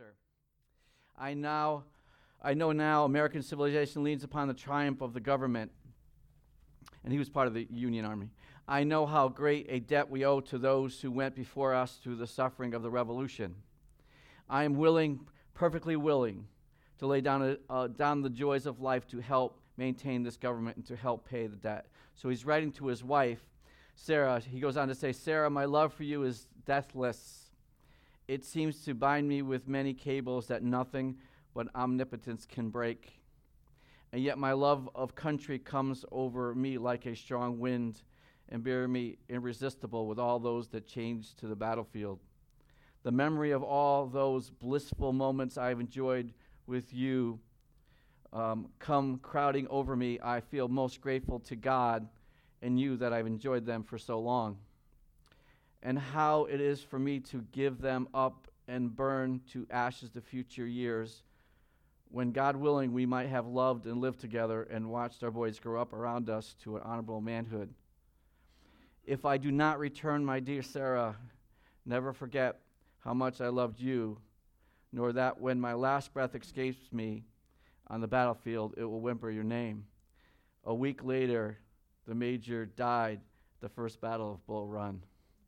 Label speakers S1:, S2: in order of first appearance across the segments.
S1: answer. I know now American civilization leans upon the triumph of the government, and he was part of the Union Army. I know how great a debt we owe to those who went before us through the suffering of the Revolution. I am willing, perfectly willing, to lay down the joys of life to help maintain this government and to help pay the debt. So he's writing to his wife, Sarah. He goes on to say, Sarah, my love for you is deathless. It seems to bind me with many cables that nothing but omnipotence can break. And yet my love of country comes over me like a strong wind and bear me irresistible with all those that change to the battlefield. The memory of all those blissful moments I've enjoyed with you come crowding over me. I feel most grateful to God and you that I've enjoyed them for so long. And how it is for me to give them up and burn to ashes the future years when, God willing, we might have loved and lived together and watched our boys grow up around us to an honorable manhood. If I do not return, my dear Sarah, never forget how much I loved you, nor that when my last breath escapes me on the battlefield, it will whimper your name. A week later, the major died at the first battle of Bull Run.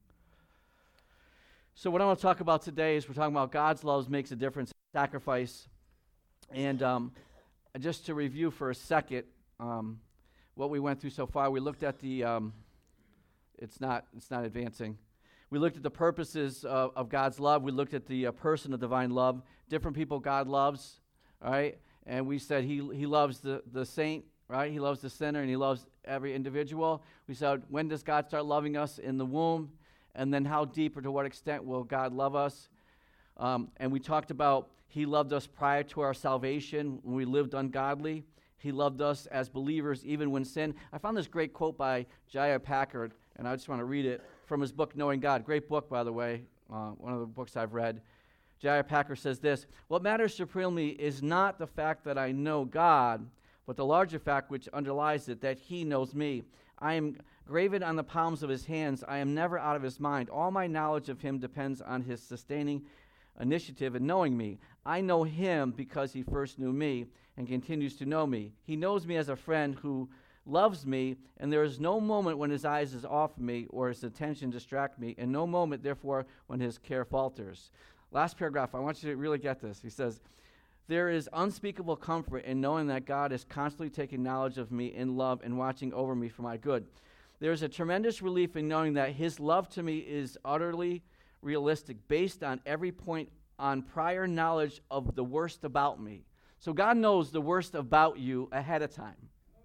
S1: So what I want to talk about today is we're talking about God's love makes a difference, sacrifice. And just to review for a second what we went through so far, we looked at the, it's not advancing. We looked at the purposes of God's love. We looked at the person of divine love. Different people God loves, all right? And we said he loves the saint, right? He loves the sinner, and he loves every individual. We said, when does God start loving us? In the womb. And then how deep or to what extent will God love us? And we talked about he loved us prior to our salvation when we lived ungodly. He loved us as believers even when sin. I found this great quote by J.I. Packer, and I just want to read it from his book, Knowing God. Great book, by the way, one of the books I've read. J.I. Packer says this, what matters supremely is not the fact that I know God, but the larger fact which underlies it, that he knows me. I am graven on the palms of his hands. I am never out of his mind. All my knowledge of him depends on his sustaining initiative in knowing me. I know him because he first knew me and continues to know me. He knows me as a friend who loves me, and there is no moment when his eyes is off me or his attention distract me, and no moment, therefore, when his care falters. Last paragraph, I want you to really get this. He says, there is unspeakable comfort in knowing that God is constantly taking knowledge of me in love and watching over me for my good. There is a tremendous relief in knowing that his love to me is utterly realistic, based on every point on prior knowledge of the worst about me. So God knows the worst about you ahead of time.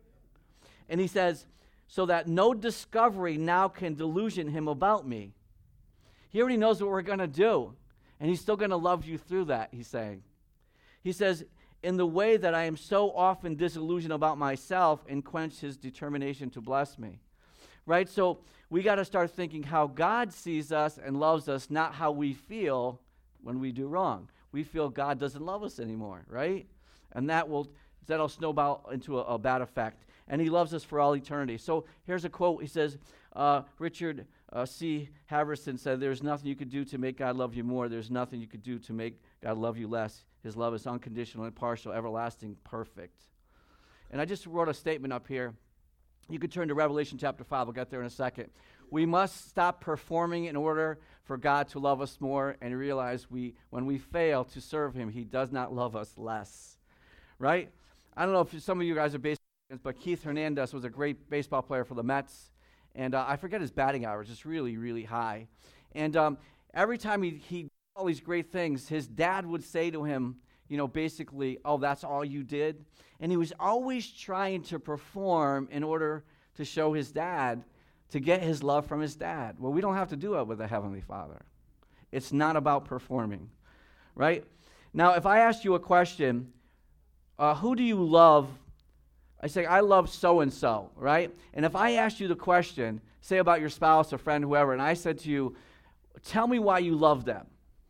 S1: And he says, so that no discovery now can delusion him about me. He already knows what we're going to do, and he's still going to love you through that, he's saying. He says, in the way that I am so often disillusioned about myself and quench his determination to bless me. Right? So we got to start thinking how God sees us and loves us, not how we feel when we do wrong. We feel God doesn't love us anymore, right? And that'll snowball into a bad effect. And he loves us for all eternity. So here's a quote. He says, Richard C. Haverson said, there's nothing you could do to make God love you more. There's nothing you could do to make God love you less. His love is unconditional, impartial, everlasting, perfect. And I just wrote a statement up here. You could turn to Revelation chapter 5. We'll get there in a second. We must stop performing in order for God to love us more and realize when we fail to serve him, he does not love us less. Right? I don't know if some of you guys are baseball fans, but Keith Hernandez was a great baseball player for the Mets. And I forget his batting average. It's really, really high. And every time he did all these great things, his dad would say to him, basically, oh, that's all you did? And he was always trying to perform in order to show his dad, to get his love from his dad. Well, we don't have to do it with the Heavenly Father. It's not about performing, right? Now, if I asked you a question, who do you love? I say, I love so-and-so, right? And if I asked you the question, say about your spouse, a friend, whoever, and I said to you, tell me why you love them.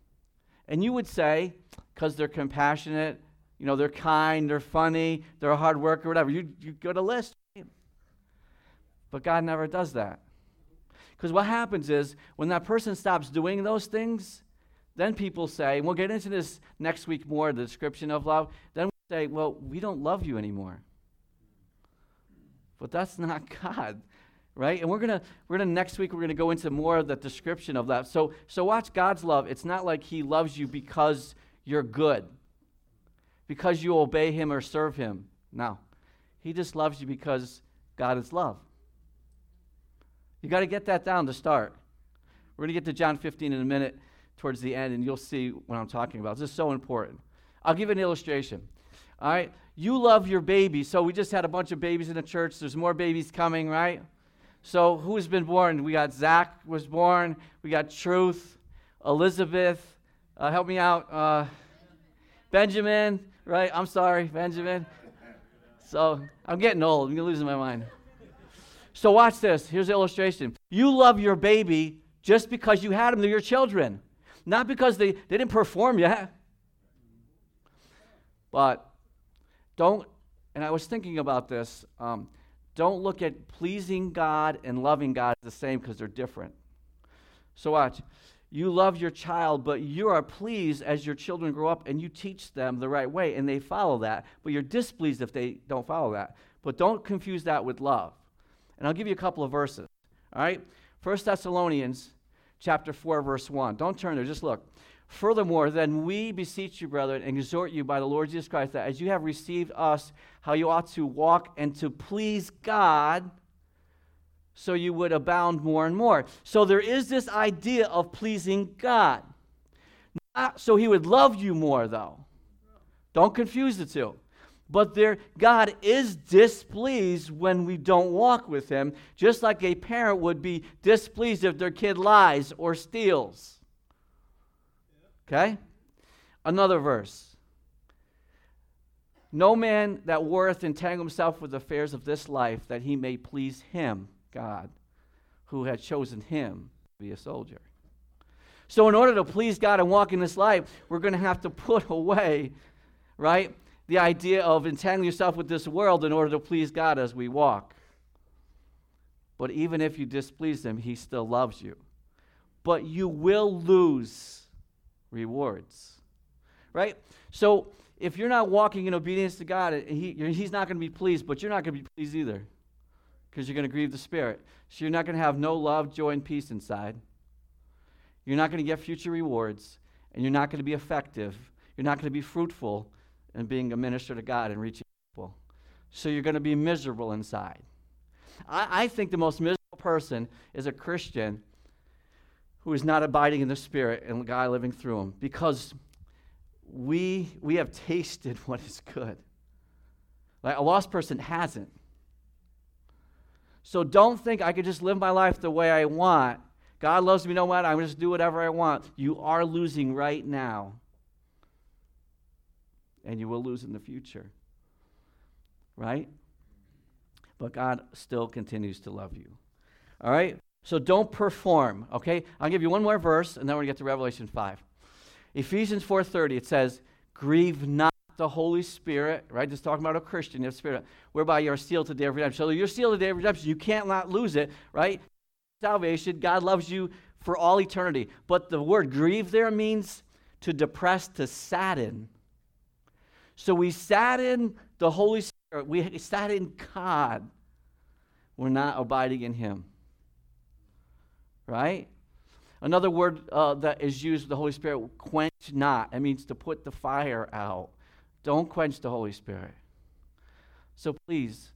S1: And you would say, because they're compassionate, they're kind, they're funny, they're a hard worker, whatever. You go to list. But God never does that. Because what happens is, when that person stops doing those things, then people say, and we'll get into this next week more, the description of love, then we say, well, we don't love you anymore. But that's not God, right? And we're gonna next week we're gonna go into more of the description of that. So watch God's love. It's not like he loves you because you're good, because you obey him or serve him. No. He just loves you because God is love. You got to get that down to start. We're going to get to John 15 in a minute towards the end, and you'll see what I'm talking about. This is so important. I'll give an illustration. All right? You love your baby. So we just had a bunch of babies in the church. There's more babies coming, right? So who's been born? We got Zach was born. We got Truth, Elizabeth. Help me out. Benjamin, right? I'm sorry, Benjamin. So I'm getting old. I'm losing my mind. So watch this. Here's the illustration. You love your baby just because you had them. They're your children. Not because they didn't perform yet. But don't, and I was thinking about this, don't look at pleasing God and loving God the same because they're different. So watch. You love your child, but you are pleased as your children grow up and you teach them the right way and they follow that. But you're displeased if they don't follow that. But don't confuse that with love. And I'll give you a couple of verses. All right? 1 Thessalonians chapter 4, verse 1. Don't turn there. Just look. Furthermore, then we beseech you, brethren, and exhort you by the Lord Jesus Christ, that as you have received us, how you ought to walk and to please God, so you would abound more and more. So there is this idea of pleasing God. Not so he would love you more, though. Don't confuse the two. But God is displeased when we don't walk with him, just like a parent would be displeased if their kid lies or steals. Okay? Another verse. No man that warreth entangle himself with the affairs of this life, that he may please him, God, who had chosen him to be a soldier. So in order to please God and walk in this life, we're going to have to put away, right, the idea of entangling yourself with this world in order to please God as we walk. But even if you displease him, he still loves you. But you will lose rewards, right? So if you're not walking in obedience to God, he's not going to be pleased, but you're not going to be pleased either, because you're going to grieve the Spirit. So you're not going to have no love, joy, and peace inside. You're not going to get future rewards, and you're not going to be effective. You're not going to be fruitful in being a minister to God and reaching people. So you're going to be miserable inside. I think the most miserable person is a Christian who is not abiding in the Spirit and God living through him, because we have tasted what is good. Like a lost person hasn't. So don't think I could just live my life the way I want. God loves me no matter. I'm going to just do whatever I want. You are losing right now. And you will lose in the future. Right? But God still continues to love you. All right? So don't perform. Okay? I'll give you one more verse, and then we're going to get to Revelation 5. Ephesians 4:30, it says, grieve not the Holy Spirit, right? Just talking about a Christian, the Spirit, whereby you are sealed to the day of redemption. So you're sealed to the day of redemption. You can't not lose it, right? Salvation, God loves you for all eternity. But the word grieve there means to depress, to sadden. So we sadden the Holy Spirit. We sadden God. We're not abiding in him. Right? Another word that is used with the Holy Spirit, quench not. It means to put the fire out. Don't quench the Holy Spirit. So please,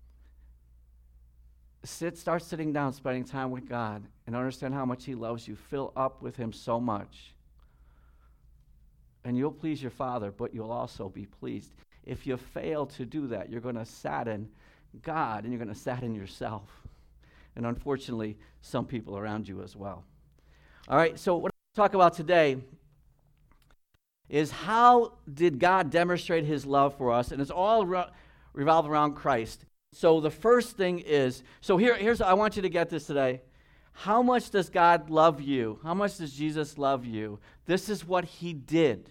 S1: start sitting down, spending time with God, and understand how much he loves you. Fill up with him so much. And you'll please your Father, but you'll also be pleased. If you fail to do that, you're going to sadden God, and you're going to sadden yourself. And unfortunately, some people around you as well. All right, so what I want to talk about today is how did God demonstrate his love for us? And it's all revolved around Christ. So the first thing is, so here's, I want you to get this today. How much does God love you? How much does Jesus love you? This is what he did.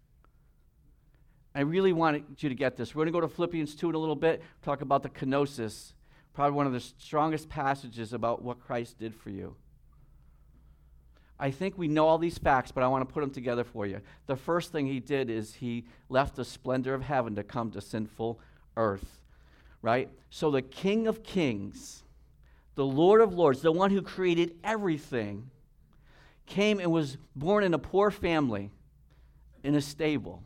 S1: I really wanted you to get this. We're going to go to Philippians 2 in a little bit, talk about the kenosis, probably one of the strongest passages about what Christ did for you. I think we know all these facts, but I want to put them together for you. The first thing he did is he left the splendor of heaven to come to sinful earth, right? So the King of Kings, the Lord of Lords, the one who created everything, came and was born in a poor family in a stable.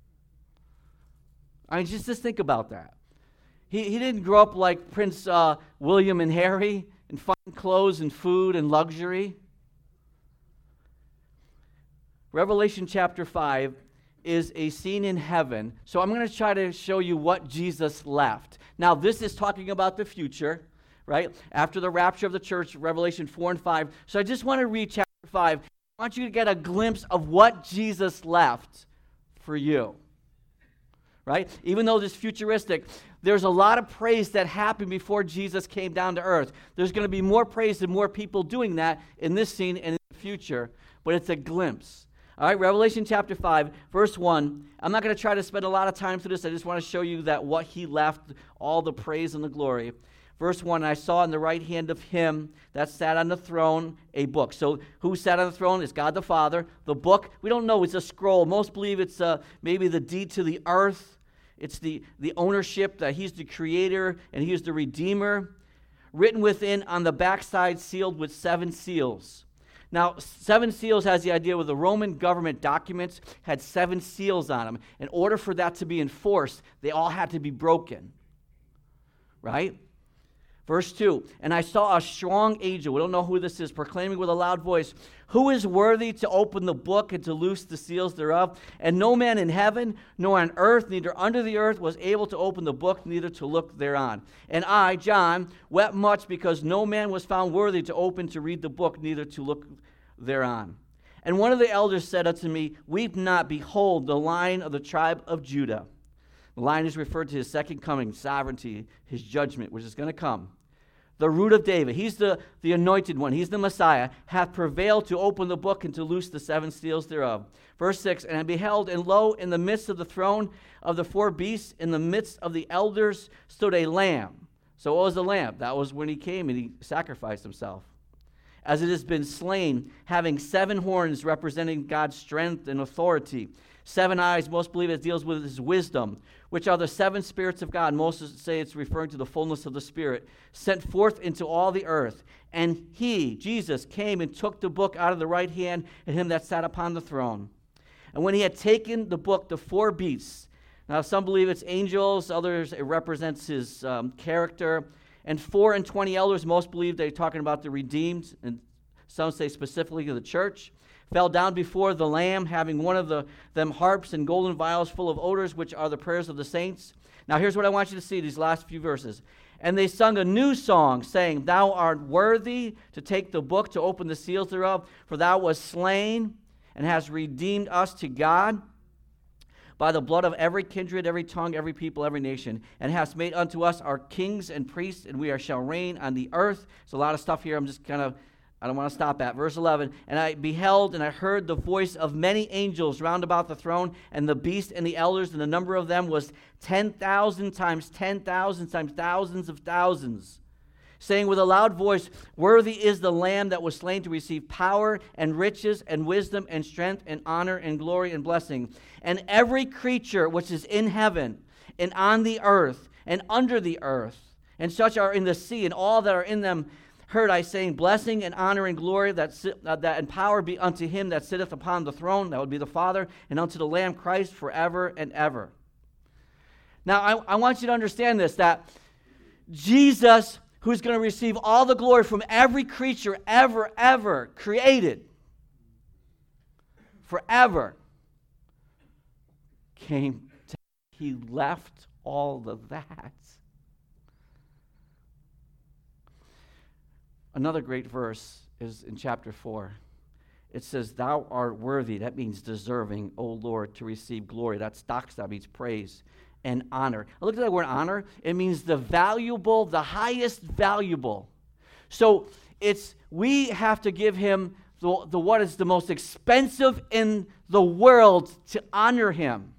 S1: I mean, just think about that. He didn't grow up like Prince William and Harry in fine clothes and food and luxury. Revelation chapter 5 is a scene in heaven. So I'm going to try to show you what Jesus left. Now, this is talking about the future, right? After the rapture of the church, Revelation 4 and 5. So I just want to read chapter 5. I want you to get a glimpse of what Jesus left for you, right? Even though this is futuristic, there's a lot of praise that happened before Jesus came down to earth. There's going to be more praise and more people doing that in this scene and in the future, but it's a glimpse. All right, Revelation chapter 5, verse 1. I'm not going to try to spend a lot of time through this. I just want to show you that what he left, all the praise and the glory. Verse 1, I saw in the right hand of him that sat on the throne a book. So who sat on the throne? It's God the Father. The book, we don't know. It's a scroll. Most believe it's maybe the deed to the earth. It's the ownership that he's the creator and he's the redeemer. Written within on the backside, sealed with 7 seals. Now, 7 seals has the idea where the Roman government documents had 7 seals on them. In order for that to be enforced, they all had to be broken. Right? Verse 2, and I saw a strong angel, we don't know who this is, proclaiming with a loud voice, who is worthy to open the book and to loose the seals thereof? And no man in heaven, nor on earth, neither under the earth, was able to open the book, neither to look thereon. And I, John, wept much because no man was found worthy to open to read the book, neither to look thereon. And one of the elders said unto me, weep not, behold, the Lion of the tribe of Judah. The Lion is referred to his second coming, sovereignty, his judgment, which is going to come. The root of David, he's the anointed one, he's the Messiah, hath prevailed to open the book and to loose the 7 seals thereof. Verse 6, and I beheld, and lo, in the midst of the throne of the 4 beasts, in the midst of the elders, stood a lamb. So what was the lamb? That was when he came and he sacrificed himself. As it has been slain, having 7 horns representing God's strength and authority. 7 eyes, most believe it deals with his wisdom, which are the 7 spirits of God. Most say it's referring to the fullness of the Spirit, sent forth into all the earth. And he, Jesus, came and took the book out of the right hand of him that sat upon the throne. And when he had taken the book, the 4 beasts, now some believe it's angels, others it represents his character, and 24 elders, most believe they're talking about the redeemed, and some say specifically the church, fell down before the Lamb, having one of them harps and golden vials full of odors, which are the prayers of the saints. Now here's what I want you to see, these last few verses. And they sung a new song, saying, Thou art worthy to take the book, to open the seals thereof, for thou wast slain, and hast redeemed us to God by the blood of every kindred, every tongue, every people, every nation, and hast made unto us our kings and priests, and we shall reign on the earth. There's a lot of stuff here. I don't want to stop at. Verse 11, and I beheld and I heard the voice of many angels round about the throne, and the beast and the elders, and the number of them was 10,000 times 10,000 times thousands of thousands, saying with a loud voice, Worthy is the Lamb that was slain to receive power and riches and wisdom and strength and honor and glory and blessing. And every creature which is in heaven and on the earth and under the earth, and such are in the sea, and all that are in them, heard I saying, blessing and honor and glory that and power be unto him that sitteth upon the throne, that would be the Father, and unto the Lamb Christ forever and ever. Now, I want you to understand this, that Jesus, who's going to receive all the glory from every creature ever created, forever, he left all of that. Another great verse is in chapter 4. It says, Thou art worthy, that means deserving, O Lord, to receive glory. That's doxa, means praise and honor. Look at that word honor. It means the valuable, the highest valuable. So we have to give him the what is the most expensive in the world to honor him.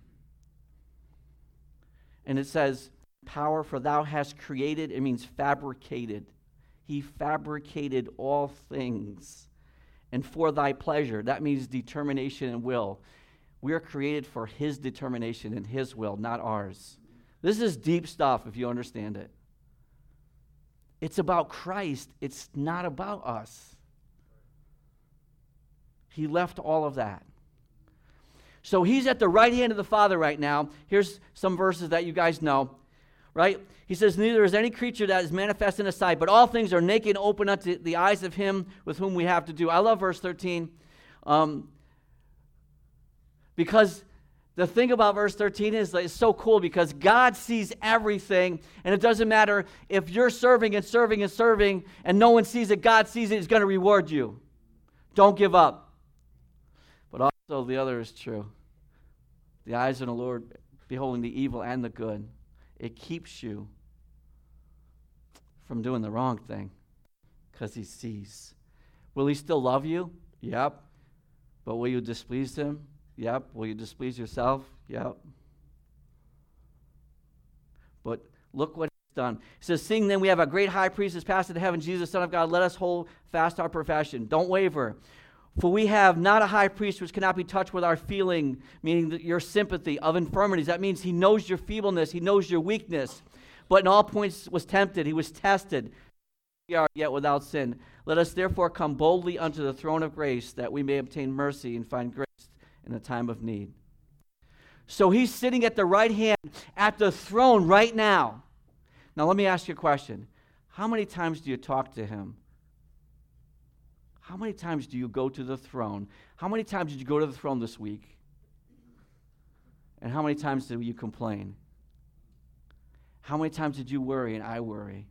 S1: And it says, power, for thou hast created, it means fabricated. He fabricated all things, and for thy pleasure. That means determination and will. We are created for his determination and his will, not ours. This is deep stuff if you understand it. It's about Christ. It's not about us. He left all of that. So he's at the right hand of the Father right now. Here's some verses that you guys know, right? He says, neither is any creature that is manifest in his sight, but all things are naked and open unto the eyes of him with whom we have to do. I love verse 13 because the thing about verse 13 is that it's so cool because God sees everything, and it doesn't matter if you're serving and serving and serving and no one sees it, God sees it, he's going to reward you. Don't give up. But also the other is true. The eyes of the Lord beholding the evil and the good. It keeps you from doing the wrong thing because he sees. Will he still love you? Yep. But will you displease him? Yep. Will you displease yourself? Yep. But look what he's done. He says, seeing then we have a great high priest who has passed into heaven, Jesus, Son of God, let us hold fast our profession. Don't waver. For we have not a high priest which cannot be touched with our feeling, meaning that your sympathy of infirmities. That means he knows your feebleness. He knows your weakness. But in all points was tempted. He was tested. We are yet without sin. Let us therefore come boldly unto the throne of grace that we may obtain mercy and find grace in the time of need. So he's sitting at the right hand at the throne right now. Now let me ask you a question. How many times do you talk to him? How many times do you go to the throne? How many times did you go to the throne this week? And how many times did you complain? How many times did you worry and I worry?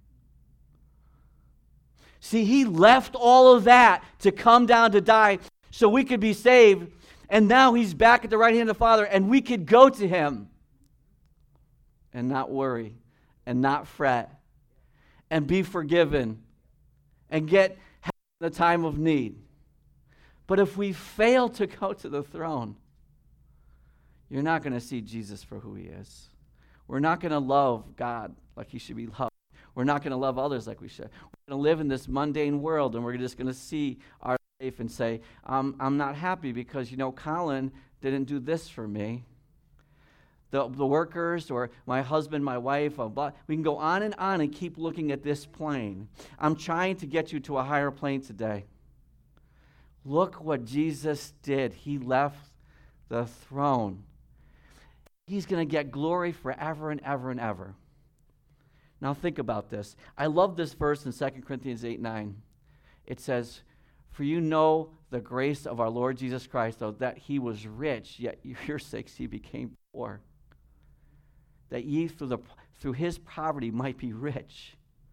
S1: See, he left all of that to come down to die so we could be saved. And now he's back at the right hand of the Father and we could go to him and not worry and not fret and be forgiven and get the time of need. But if we fail to go to the throne, you're not going to see Jesus for who he is. We're not going to love God like he should be loved. We're not going to love others like we should. We're going to live in this mundane world, and we're just going to see our life and say, I'm not happy because, Colin didn't do this for me. The workers or my husband, my wife, blah. We can go on and keep looking at this plane. I'm trying to get you to a higher plane today. Look what Jesus did. He left the throne. He's going to get glory forever and ever and ever. Now think about this. I love this verse in 2 Corinthians 8:9. It says, for you know the grace of our Lord Jesus Christ, though that he was rich, yet for your sakes he became poor, that ye through his poverty might be rich.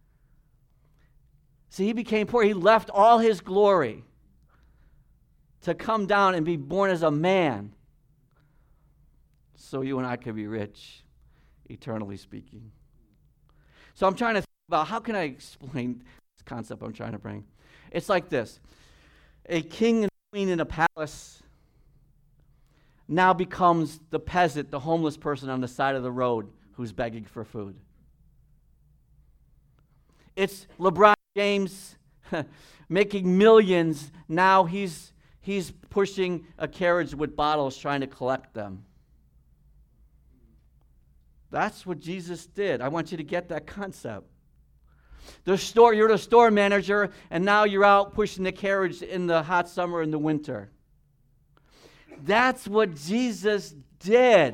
S1: See, he became poor. He left all his glory to come down and be born as a man so you and I could be rich, eternally speaking. So I'm trying to think about how can I explain this concept I'm trying to bring. It's like this. A king and queen in a palace now becomes the peasant, the homeless person on the side of the road who's begging for food. It's LeBron James making millions. Now he's pushing a carriage with bottles trying to collect them. That's what Jesus did. I want you to get that concept. You're the store manager, and now you're out pushing the carriage in the hot summer and the winter. That's what Jesus did.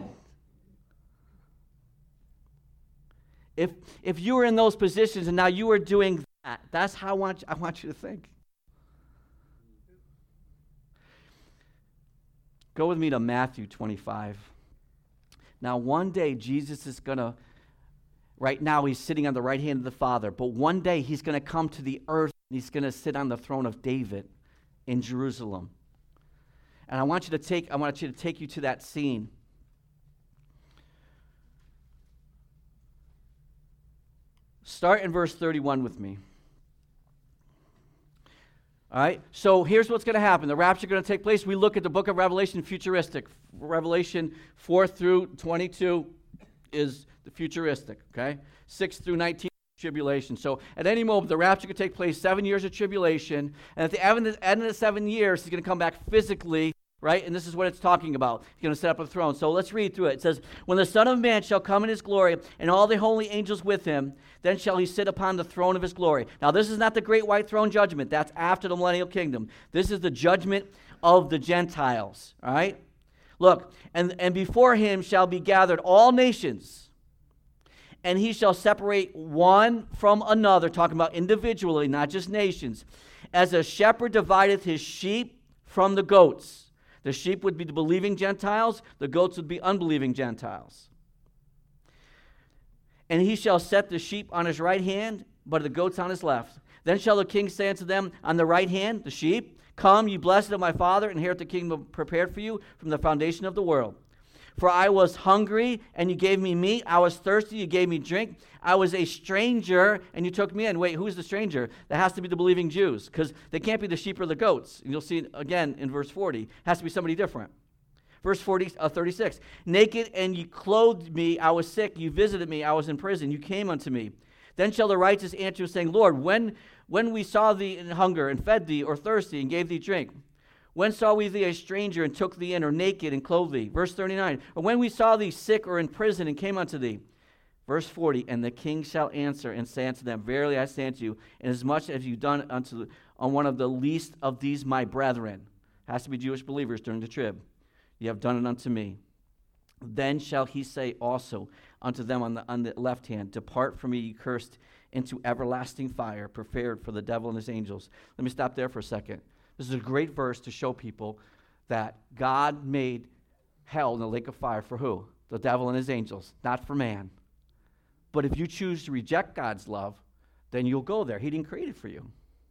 S1: If you were in those positions and now you were doing that, that's how I want you to think. Go with me to Matthew 25. Now, one day Jesus is going to, right now he's sitting on the right hand of the Father, but one day he's going to come to the earth and he's going to sit on the throne of David in Jerusalem. And I want you to take you to that scene. Start in verse 31 with me. All right, so here's what's going to happen. The rapture is going to take place. We look at the book of Revelation, futuristic. Revelation 4 through 22 is the futuristic, okay? 6 through 19, tribulation. So at any moment, the rapture could take place, 7 years of tribulation, and at the end of the 7 years, he's going to come back physically, right? And this is what it's talking about. He's going to set up a throne. So let's read through it. It says, when the Son of Man shall come in his glory, and all the holy angels with him, then shall he sit upon the throne of his glory. Now, this is not the great white throne judgment. That's after the millennial kingdom. This is the judgment of the Gentiles, all right? Look, and before him shall be gathered all nations, and he shall separate one from another, talking about individually, not just nations, as a shepherd divideth his sheep from the goats. The sheep would be the believing Gentiles, the goats would be unbelieving Gentiles. And he shall set the sheep on his right hand, but the goats on his left. Then shall the king say unto them on the right hand, the sheep, come, ye blessed of my Father, inherit the kingdom prepared for you from the foundation of the world. For I was hungry, and you gave me meat. I was thirsty, you gave me drink. I was a stranger, and you took me in. Wait, who's the stranger? That has to be the believing Jews, because they can't be the sheep or the goats. And you'll see it again in verse 40. It has to be somebody different. Verse 36. Naked, and you clothed me. I was sick. You visited me. I was in prison. You came unto me. Then shall the righteous answer, saying, Lord, when we saw thee in hunger, and fed thee, or thirsty, and gave thee drink? When saw we thee a stranger, and took thee in, or naked, and clothed thee? Verse 39. Or when we saw thee sick or in prison, and came unto thee? Verse 40. And the king shall answer, and say unto them, Verily I say unto you, inasmuch as you done on one of the least of these my brethren, has to be Jewish believers during the trib, you have done it unto me. Then shall he say also unto them on the left hand, Depart from me, ye cursed, into everlasting fire, prepared for the devil and his angels. Let me stop there for a second. This is a great verse to show people that God made hell and the lake of fire for who? The devil and his angels, not for man. But if you choose to reject God's love, then you'll go there. He didn't create it for you.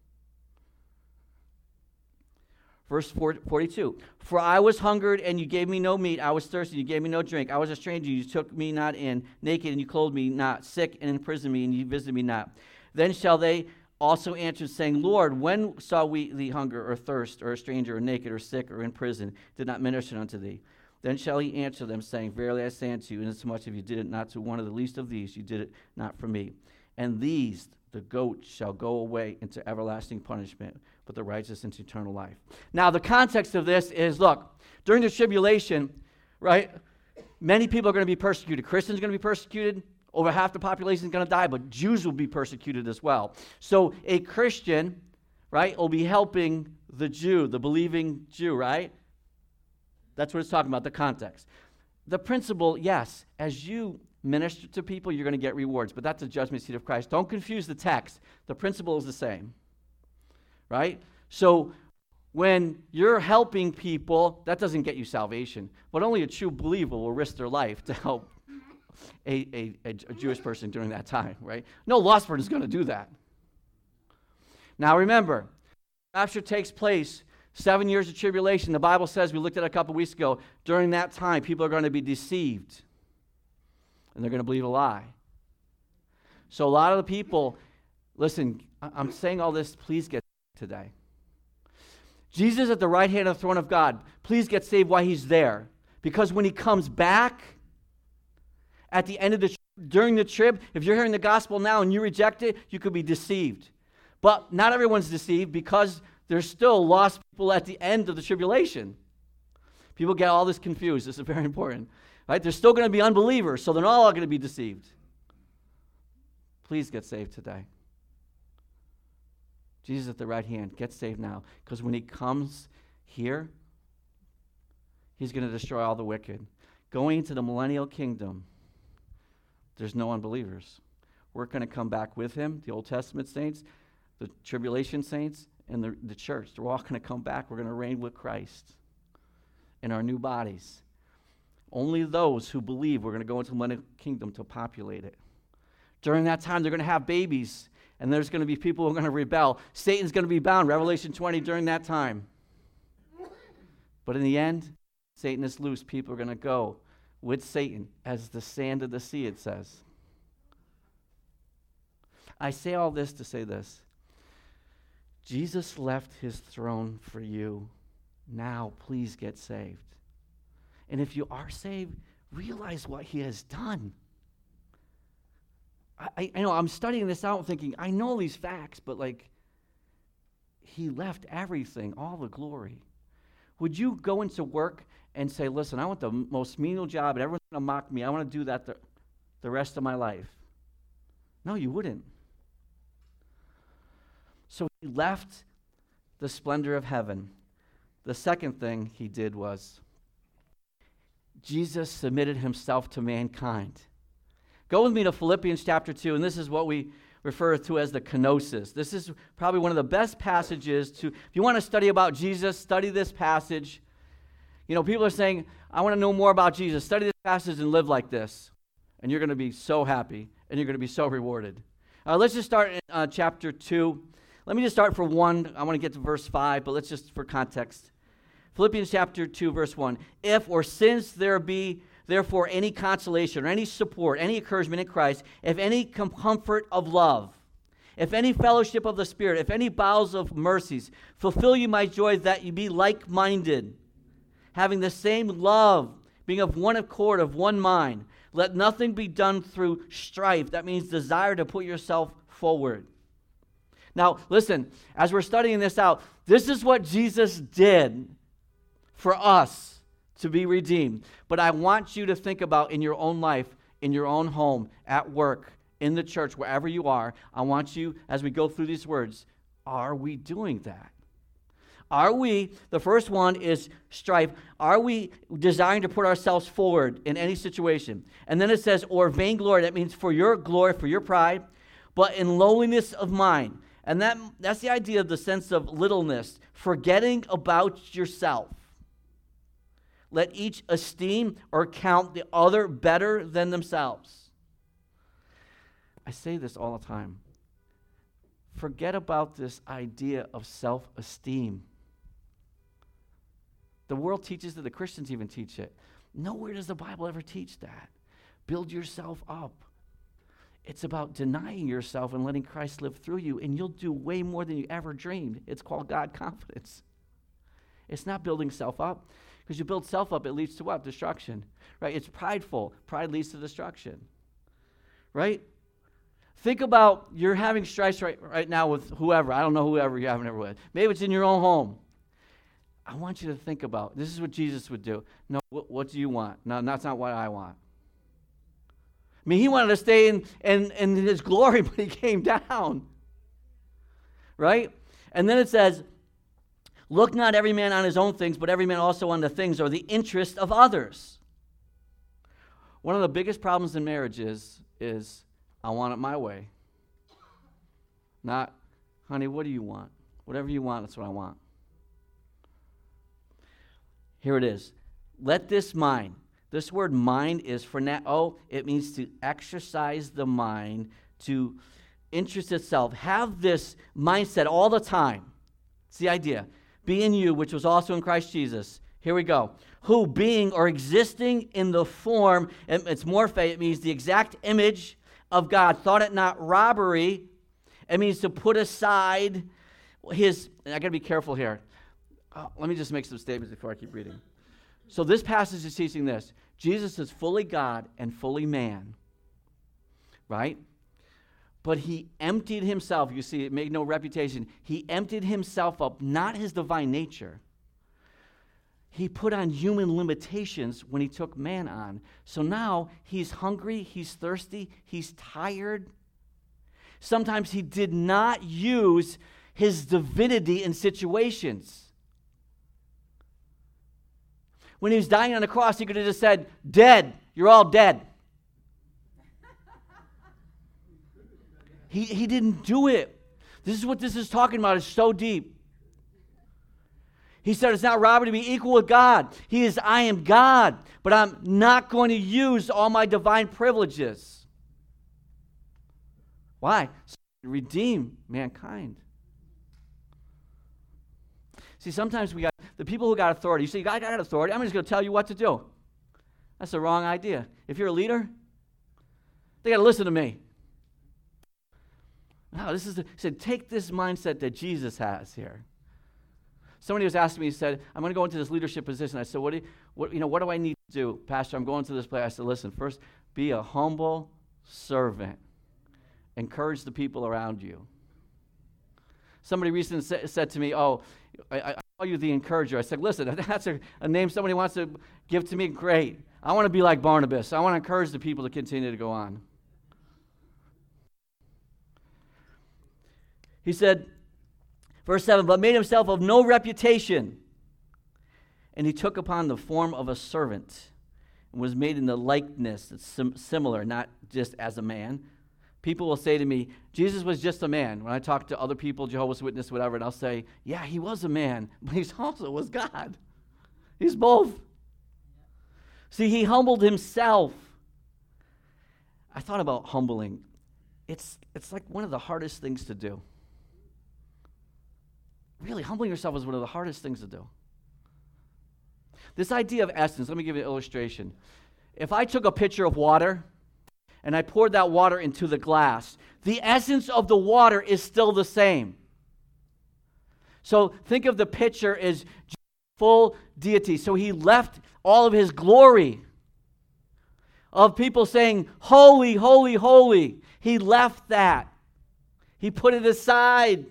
S1: Verse 42, For I was hungered, and you gave me no meat. I was thirsty, you gave me no drink. I was a stranger, you took me not in. Naked, and you clothed me not. Sick, and imprisoned me, and you visited me not. Then shall they also answer, saying, Lord, when saw we thee hunger, or thirst, or a stranger, or naked, or sick, or in prison, did not minister unto thee? Then shall he answer them, saying, Verily I say unto you, inasmuch as you did it not to one of the least of these, you did it not for me. And these, the goats, shall go away into everlasting punishment, but the righteous into eternal life. Now, the context of this is, look, during the tribulation, right, many people are going to be persecuted. Christians are going to be persecuted. Over half the population is going to die, but Jews will be persecuted as well. So a Christian, right, will be helping the Jew, the believing Jew, right? That's what it's talking about, the context. The principle, yes, as you minister to people, you're going to get rewards, but that's the judgment seat of Christ. Don't confuse the text. The principle is the same, right? So when you're helping people, that doesn't get you salvation, but only a true believer will risk their life to help a Jewish person during that time, right? No lost person is going to do that. Now remember, rapture takes place, 7 years of tribulation. The Bible says, we looked at it a couple weeks ago, during that time, people are going to be deceived, and they're going to believe a lie. So a lot of the people, listen, I'm saying all this, please get today. Jesus at the right hand of the throne of God, please get saved while he's there. Because when he comes back, at the end of during the trib, if you're hearing the gospel now and you reject it, you could be deceived. But not everyone's deceived, because there's still lost people at the end of the tribulation. People get all this confused. This is very important. Right? There's still going to be unbelievers, so they're not all going to be deceived. Please get saved today. Jesus at the right hand, get saved now. Because when he comes here, he's going to destroy all the wicked. Going into the millennial kingdom, there's no unbelievers. We're going to come back with him, the Old Testament saints, the tribulation saints, and the church. They're all going to come back. We're going to reign with Christ in our new bodies. Only those who believe we're going to go into the millennial kingdom to populate it. During that time, they're going to have babies, and there's going to be people who are going to rebel. Satan's going to be bound, Revelation 20, during that time. But in the end, Satan is loose. People are going to go with Satan as the sand of the sea, it says. I say all this to say this. Jesus left his throne for you. Now, please get saved. And if you are saved, realize what he has done. I know I'm studying this out thinking, I know these facts, but like, he left everything, all the glory. Would you go into work and say, listen, I want the most menial job and everyone's going to mock me. I want to do that the rest of my life. No, you wouldn't. So he left the splendor of heaven. The second thing he did was Jesus submitted himself to mankind. Go with me to Philippians chapter 2, and this is what we refer to as the kenosis. This is probably one of the best passages if you want to study about Jesus, study this passage. You know, people are saying, I want to know more about Jesus. Study this passage and live like this. And you're going to be so happy, and you're going to be so rewarded. Let's just start in chapter 2. Let me just start for 1. I want to get to verse 5, but let's just for context. Philippians chapter 2, verse 1. If or since there be therefore any consolation or any support, any encouragement in Christ, if any comfort of love, if any fellowship of the Spirit, if any bowels of mercies, fulfill you my joy that you be like-minded, having the same love, being of one accord, of one mind. Let nothing be done through strife. That means desire to put yourself forward. Now, listen, as we're studying this out, this is what Jesus did for us to be redeemed. But I want you to think about in your own life, in your own home, at work, in the church, wherever you are, I want you, as we go through these words, are we doing that? Are we, the first one is strife, are we desiring to put ourselves forward in any situation? And then it says, or vainglory, that means for your glory, for your pride, but in lowliness of mind. And that's the idea of the sense of littleness, forgetting about yourself. Let each esteem or count the other better than themselves. I say this all the time. Forget about this idea of self-esteem. The world teaches it, the Christians even teach it. Nowhere does the Bible ever teach that. Build yourself up. It's about denying yourself and letting Christ live through you, and you'll do way more than you ever dreamed. It's called God confidence. It's not building self up. Because you build self up, it leads to what? Destruction. Right? It's prideful. Pride leads to destruction. Right? Think about you're having strife right now with whoever. I don't know whoever you're having it with. Maybe it's in your own home. I want you to think about, this is what Jesus would do. No, what do you want? No, that's not what I want. I mean, he wanted to stay in his glory, but he came down. Right? And then it says, look not every man on his own things, but every man also on the things or the interest of others. One of the biggest problems in marriage is I want it my way. Not, honey, what do you want? Whatever you want, that's what I want. Here it is. Let this mind. This word mind is phroneo. It means to exercise the mind, to interest itself. Have this mindset all the time. It's the idea. Be in you, which was also in Christ Jesus. Here we go. Who being or existing in the form, it's morphe, it means the exact image of God, thought it not robbery. It means to put aside his, and I got to be careful here. Let me just make some statements before I keep reading. So this passage is teaching this. Jesus is fully God and fully man, right? But he emptied himself. You see, it made no reputation. He emptied himself up, not his divine nature. He put on human limitations when he took man on. So now he's hungry, he's thirsty, he's tired. Sometimes he did not use his divinity in situations. When he was dying on the cross, he could have just said, dead, you're all dead. He didn't do it. This is what this is talking about. It's so deep. He said it's not robbery to be equal with God. He is, I am God, but I'm not going to use all my divine privileges. Why? So to redeem mankind. See, sometimes we got the people who got authority. You say, I got authority. I'm just going to tell you what to do. That's the wrong idea. If you're a leader, they got to listen to me. No, he said, take this mindset that Jesus has here. Somebody was asking me, he said, I'm going to go into this leadership position. I said, what do I need to do? Pastor, I'm going to this place. I said, listen, first, be a humble servant. encourage the people around you. Somebody recently said to me, oh, I call you the encourager. I said, listen, if that's a name somebody wants to give to me, great. I want to be like Barnabas. I want to encourage the people to continue to go on. He said, verse 7, but made himself of no reputation, and he took upon the form of a servant, and was made in the likeness that's similar, not just as a man. People will say to me, Jesus was just a man. When I talk to other people, Jehovah's Witness, whatever, and I'll say, yeah, he was a man, but he also was God. He's both. See, he humbled himself. I thought about humbling. It's like one of the hardest things to do. Really, humbling yourself is one of the hardest things to do. This idea of essence, let me give you an illustration. If I took a pitcher of water and I poured that water into the glass, the essence of the water is still the same. So think of the pitcher as full deity. So he left all of his glory of people saying, holy, holy, holy. He left that. He put it aside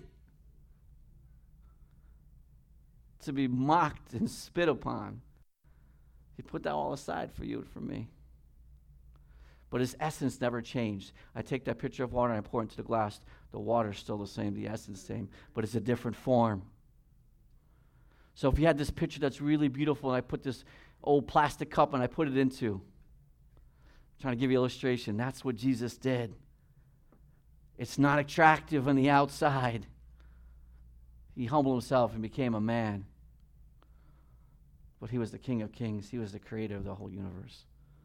S1: to be mocked and spit upon. He put that all aside for you and for me. But his essence never changed. I take that pitcher of water and I pour it into the glass. The water's still the same, the essence is the same, but it's a different form. So if you had this pitcher that's really beautiful and I put this old plastic cup and I put it into, I'm trying to give you an illustration, that's what Jesus did. It's not attractive on the outside. He humbled himself and became a man. But he was the King of Kings. He was the creator of the whole universe.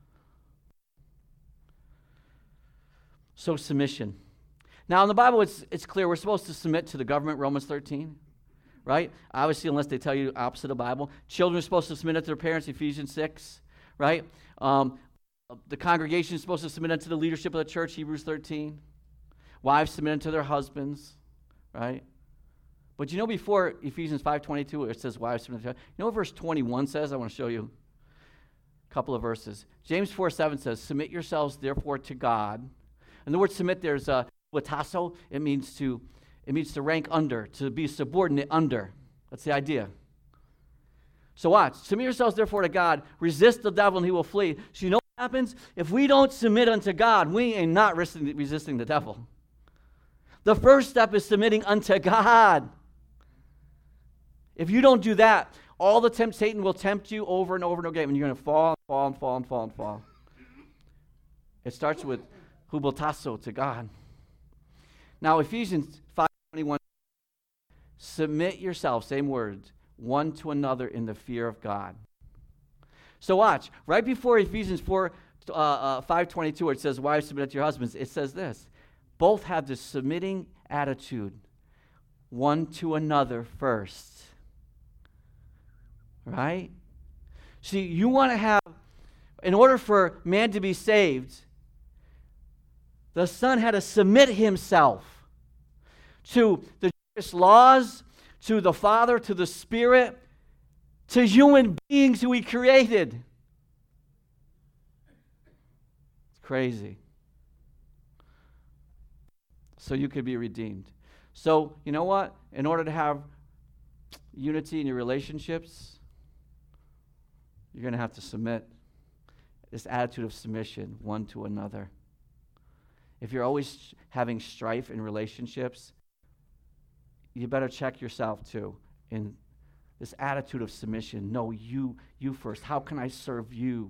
S1: So submission. Now in the Bible it's clear we're supposed to submit to the government, Romans 13, right? Obviously, unless they tell you the opposite of the Bible. Children are supposed to submit to their parents, Ephesians 6, right? The congregation is supposed to submit to the leadership of the church, Hebrews 13. Wives submit to their husbands, right? But you know before Ephesians 5:22, it says wives submit to their husbands. You know what verse 21 says? I want to show you a couple of verses. James 4:7 says, submit yourselves therefore to God. And the word submit there is latasso. It means to rank under, to be subordinate under. That's the idea. So watch. Submit yourselves therefore to God. Resist the devil and he will flee. So you know what happens? If we don't submit unto God, we ain't not resisting the devil. The first step is submitting unto God. If you don't do that, all the Satan will tempt you over and over and over again, and you're going to fall. It starts with hubotasso to God. Now, Ephesians 5:21, submit yourself, same words, one to another in the fear of God. So watch, right before Ephesians 5:22, where it says, wives submit to your husbands, it says this, both have the submitting attitude, one to another first. Right? See, you want to have, in order for man to be saved, the Son had to submit himself to the Jewish laws, to the Father, to the Spirit, to human beings who he created. It's crazy. So you could be redeemed. So, you know what? In order to have unity in your relationships, you're going to have to submit. This attitude of submission, one to another. If you're always having strife in relationships, you better check yourself too. In this attitude of submission, no, you first. How can I serve you?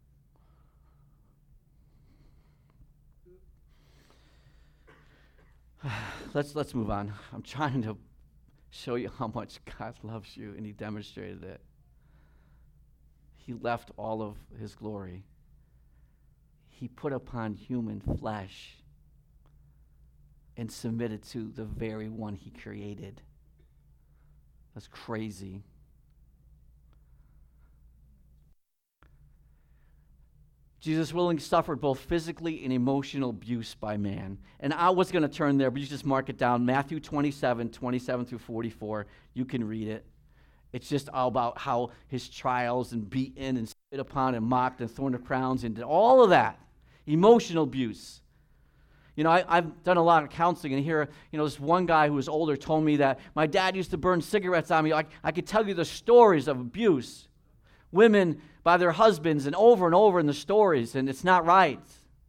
S1: Let's move on. I'm trying to show you how much God loves you, and he demonstrated it. He left all of his glory. He put upon human flesh and submitted to the very one he created. That's crazy. Jesus willingly suffered both physically and emotional abuse by man. And I was going to turn there, but you just mark it down. Matthew 27 through 44. You can read it. It's just all about how his trials and beaten and spit upon and mocked and thorn of crowns and all of that. Emotional abuse. You know, I've done a lot of counseling, and here, this one guy who was older told me that my dad used to burn cigarettes on me. I could tell you the stories of abuse. Women by their husbands and over in the stories, and it's not right.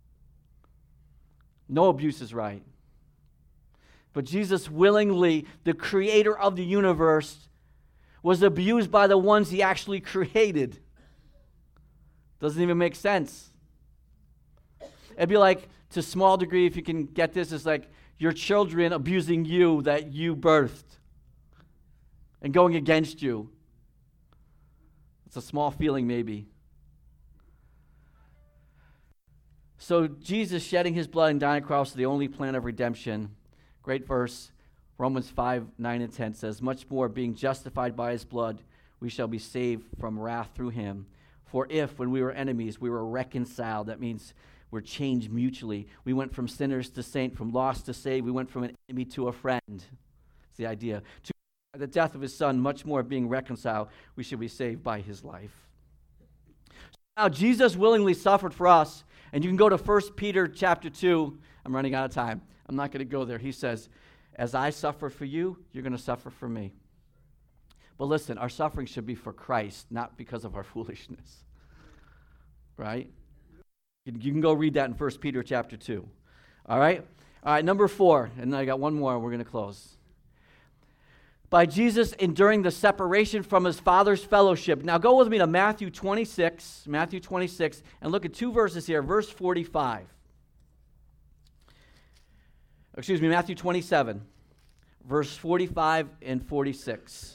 S1: No abuse is right. But Jesus willingly, the creator of the universe, was abused by the ones he actually created. Doesn't even make sense. It'd be like, to a small degree, if you can get this, it's like your children abusing you that you birthed and going against you. It's a small feeling maybe. So Jesus shedding his blood and dying on the cross is the only plan of redemption. Great verse. Romans 5:9-10 says, much more, being justified by his blood, we shall be saved from wrath through him. For if, when we were enemies, we were reconciled, that means we're changed mutually. We went from sinners to saint, from lost to saved. We went from an enemy to a friend. That's the idea. To the death of his son, much more being reconciled, we should be saved by his life. Now, Jesus willingly suffered for us. And you can go to 1 Peter chapter 2. I'm running out of time. I'm not going to go there. He says, as I suffer for you, you're going to suffer for me. But listen, our suffering should be for Christ, not because of our foolishness. Right? You can go read that in 1 Peter chapter 2. All right? All right, number 4. And then I got one more, and we're going to close. By Jesus enduring the separation from his Father's fellowship. Now go with me to Matthew 26, and look at 2 verses here. Verse 45. Matthew 27, verse 45 and 46.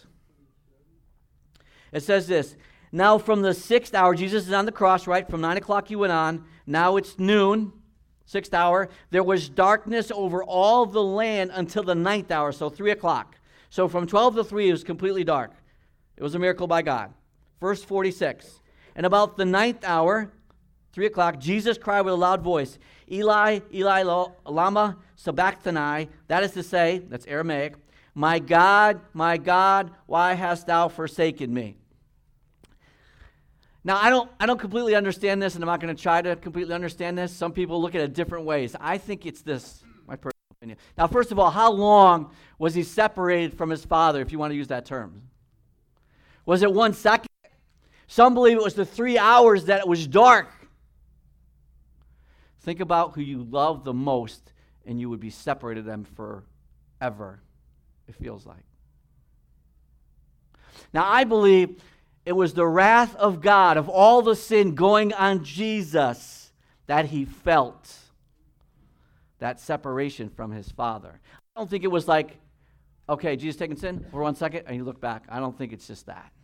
S1: It says this, now from the 6th hour, Jesus is on the cross, right? From 9 o'clock he went on. Now it's noon, 6th hour. There was darkness over all the land until the 9th hour, so 3 o'clock. So from 12 to 3, it was completely dark. It was a miracle by God. Verse 46. And about the 9th hour, 3 o'clock, Jesus cried with a loud voice, Eli, Eli, lama sabachthani. That is to say, that's Aramaic, my God, why hast thou forsaken me? Now, I don't completely understand this, and I'm not going to try to completely understand this. Some people look at it different ways. I think it's this, my personal opinion. Now, first of all, how long was he separated from his Father, if you want to use that term? Was it 1 second? Some believe it was the 3 hours that it was dark. Think about who you love the most, and you would be separated them forever, it feels like. Now, I believe it was the wrath of God, of all the sin going on Jesus, that he felt that separation from his Father. I don't think it was like, okay, Jesus taking sin for 1 second, and you look back. I don't think it's just that.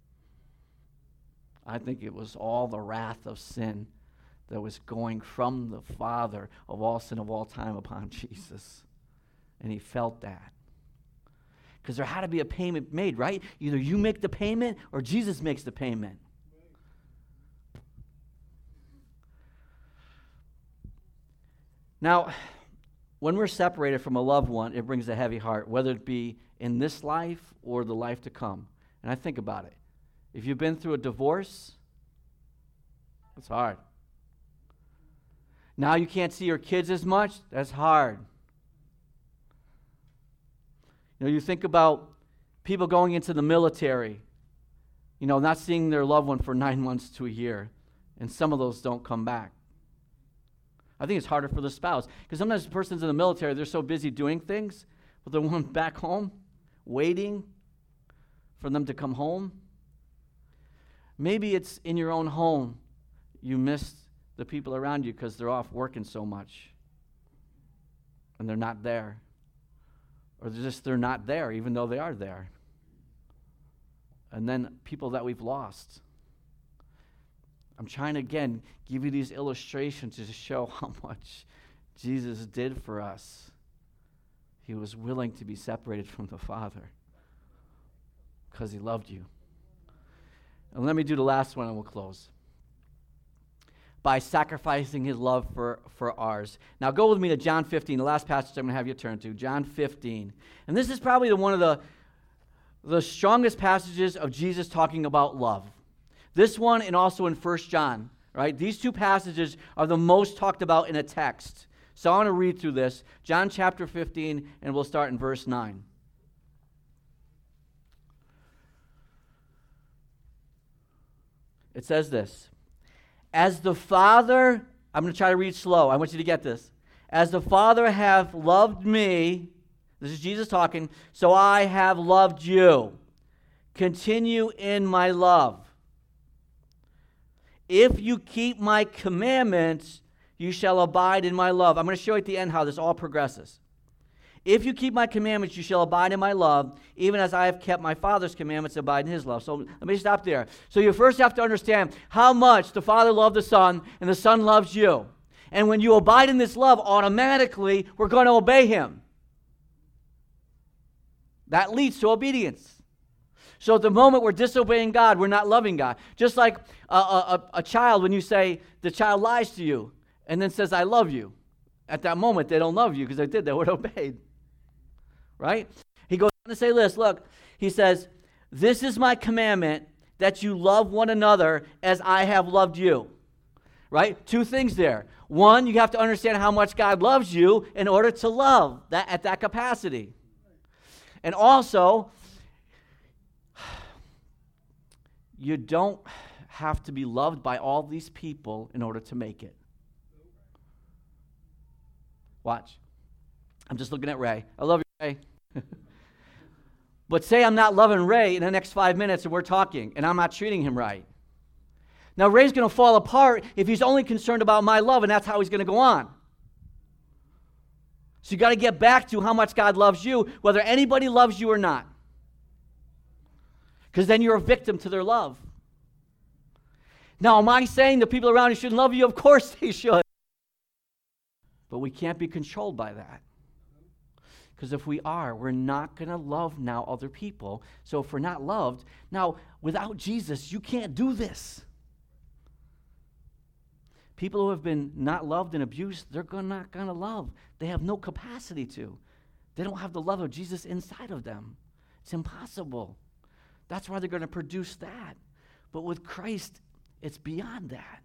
S1: I think it was all the wrath of sin that was going from the Father of all sin of all time upon Jesus. And he felt that. Because there had to be a payment made, right? Either you make the payment or Jesus makes the payment. Now, when we're separated from a loved one, it brings a heavy heart, whether it be in this life or the life to come. And I think about it. If you've been through a divorce, it's hard. Now you can't see your kids as much, that's hard. You know, you think about people going into the military, not seeing their loved one for 9 months to a year, and some of those don't come back. I think it's harder for the spouse, because sometimes the person's in the military, they're so busy doing things, but the one back home, waiting for them to come home. Maybe it's in your own home, you miss the people around you because they're off working so much, and they're not there. Or they're not there, even though they are there. And then people that we've lost. I'm trying to, again, give you these illustrations to show how much Jesus did for us. He was willing to be separated from the Father because he loved you. And let me do the last one and we'll close. By sacrificing his love for ours. Now go with me to John 15, the last passage I'm going to have you turn to, John 15. And this is probably one of the strongest passages of Jesus talking about love. This one and also in 1 John, right? These two passages are the most talked about in a text. So I want to read through this. John chapter 15, and we'll start in verse 9. It says this. As the Father, I'm going to try to read slow. I want you to get this. As the Father hath loved me, this is Jesus talking, so I have loved you. Continue in my love. If you keep my commandments, you shall abide in my love. I'm going to show you at the end how this all progresses. If you keep my commandments, you shall abide in my love, even as I have kept my Father's commandments, abide in his love. So let me stop there. So you first have to understand how much the Father loved the Son, and the Son loves you. And when you abide in this love, automatically, we're going to obey him. That leads to obedience. So at the moment we're disobeying God, we're not loving God. Just like a child, when you say, the child lies to you, and then says, I love you. At that moment, they don't love you, because they would have obeyed. Right? He goes on to say this, look, he says, this is my commandment, that you love one another as I have loved you. Right? Two things there. One, you have to understand how much God loves you in order to love that at that capacity. And also, you don't have to be loved by all these people in order to make it. Watch. I'm just looking at Ray. I love you, Ray. But say I'm not loving Ray in the next 5 minutes and we're talking and I'm not treating him right. Now Ray's going to fall apart if he's only concerned about my love, and that's how he's going to go on. So you got to get back to how much God loves you, whether anybody loves you or not. Because then you're a victim to their love. Now, am I saying the people around you shouldn't love you? Of course they should. But we can't be controlled by that. Because if we are, we're not going to love now other people. So if we're not loved, now without Jesus, you can't do this. People who have been not loved and abused, they're not going to love. They have no capacity to. They don't have the love of Jesus inside of them. It's impossible. That's why they're going to produce that. But with Christ, it's beyond that.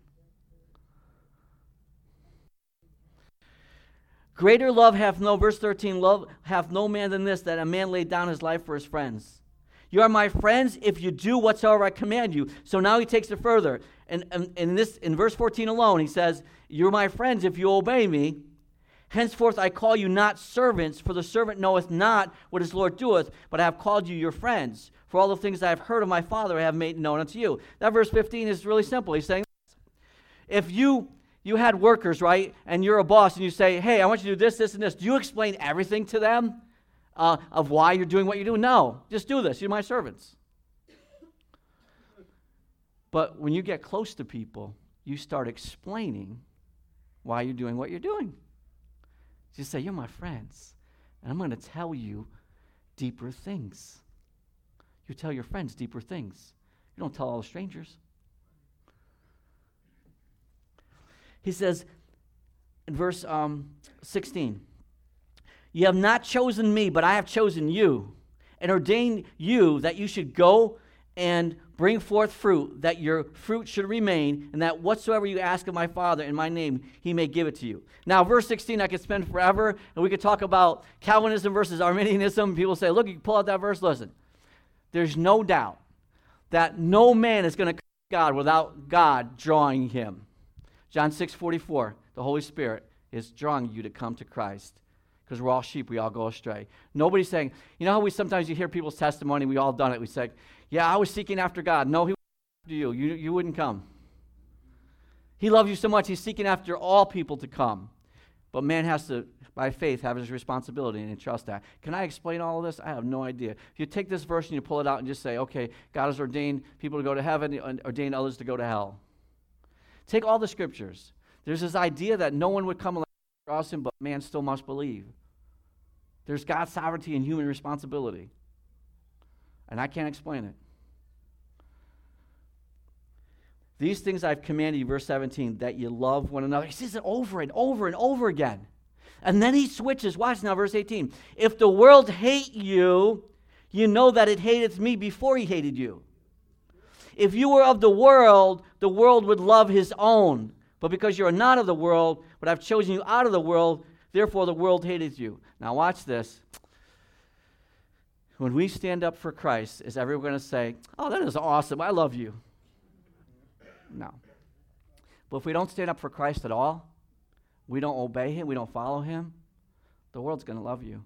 S1: Greater love hath no, verse 13, love hath no man than this, that a man laid down his life for his friends. You are my friends if you do whatsoever I command you. So now he takes it further. And in verse 14 alone, he says, you're my friends if you obey me. Henceforth I call you not servants, for the servant knoweth not what his Lord doeth, but I have called you your friends. For all the things I have heard of my Father I have made known unto you. That verse 15 is really simple. He's saying, if you had workers, right, and you're a boss, and you say, hey, I want you to do this, this, and this, do you explain everything to them of why you're doing what you're doing? No, just do this. You're my servants. But when you get close to people, you start explaining why you're doing what you're doing. You say, you're my friends, and I'm going to tell you deeper things. You tell your friends deeper things. You don't tell all the strangers. He says in verse 16, you have not chosen me, but I have chosen you and ordained you that you should go and bring forth fruit, that your fruit should remain, and that whatsoever you ask of my Father in my name, he may give it to you. Now, verse 16, I could spend forever, and we could talk about Calvinism versus Arminianism. People say, look, you can pull out that verse. Listen, there's no doubt that no man is going to come to God without God drawing him. John 6:44, the Holy Spirit is drawing you to come to Christ. Because we're all sheep, we all go astray. Nobody's saying, you know how sometimes you hear people's testimony, we all done it. We say, yeah, I was seeking after God. No, he was after you. You wouldn't come. He loves you so much, he's seeking after all people to come. But man has to, by faith, have his responsibility and trust that. Can I explain all of this? I have no idea. If you take this verse and you pull it out and just say, okay, God has ordained people to go to heaven and ordained others to go to hell. Take all the scriptures. There's this idea that no one would come across him, but man still must believe. There's God's sovereignty and human responsibility. And I can't explain it. These things I've commanded you, verse 17, that you love one another. He says it over and over and over again. And then he switches. Watch now, verse 18. If the world hate you, you know that it hated me before he hated you. If you were of the world would love his own. But because you're not of the world, but I've chosen you out of the world, therefore the world hated you. Now watch this. When we stand up for Christ, is everyone going to say, oh, that is awesome, I love you? No. But if we don't stand up for Christ at all, we don't obey him, we don't follow him, the world's going to love you.